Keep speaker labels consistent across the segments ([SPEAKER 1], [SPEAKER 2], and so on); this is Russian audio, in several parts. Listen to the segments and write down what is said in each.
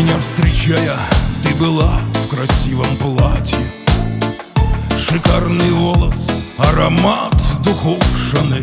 [SPEAKER 1] Меня встречая, ты была в красивом платье, шикарный волос, аромат духов Шанель.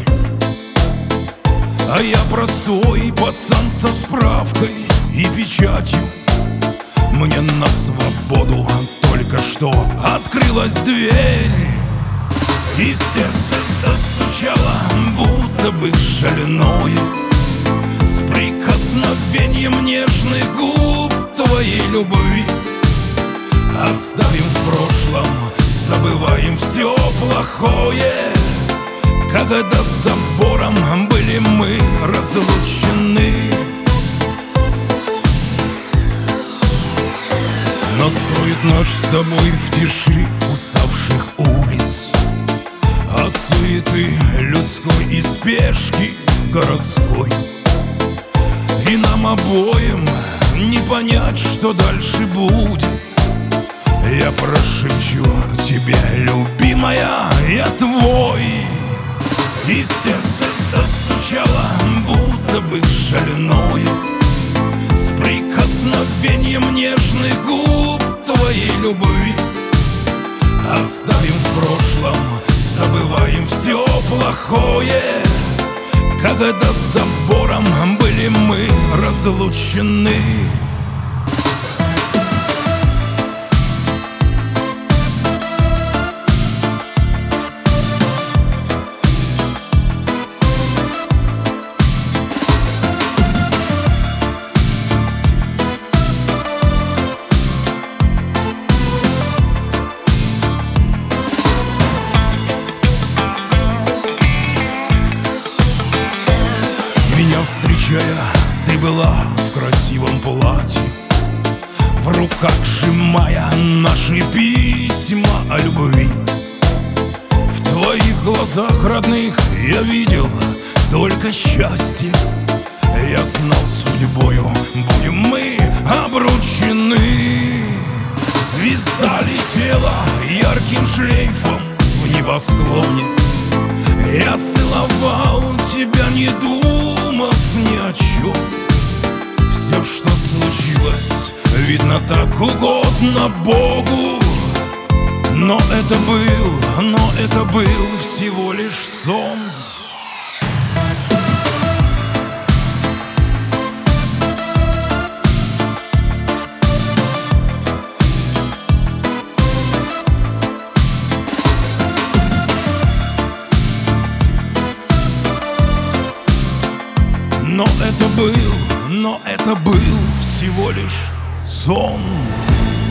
[SPEAKER 1] А я простой пацан со справкой и печатью. Мне на свободу только что открылась дверь, и сердце застучало, будто бы шальное, с прикосновением нежных губ твоей любви. Оставим в прошлом, забываем все плохое, когда забором были мы разлучены. Нас скроет ночь с тобой в тиши уставших улиц, от суеты людской и спешки городской. И нам обоим не понять, что дальше будет. Я прошепчу тебе, любимая, я твой. И сердце застучало, будто бы шальное, с прикосновением нежных губ твоей любви. Оставим в прошлом, забываем все плохое, когда забором были мы разлучены. Меня встречая, ты была в красивом платье, в руках сжимая наши письма о любви. В твоих глазах родных я видел только счастье. Я знал, судьбою будем мы обручены. Звезда летела ярким шлейфом в небосклоне. Я целовал тебя, не думав ни о чем. Все, что случилось, видно, так угодно Богу. Но это был всего лишь сон. Но это был всего лишь сон.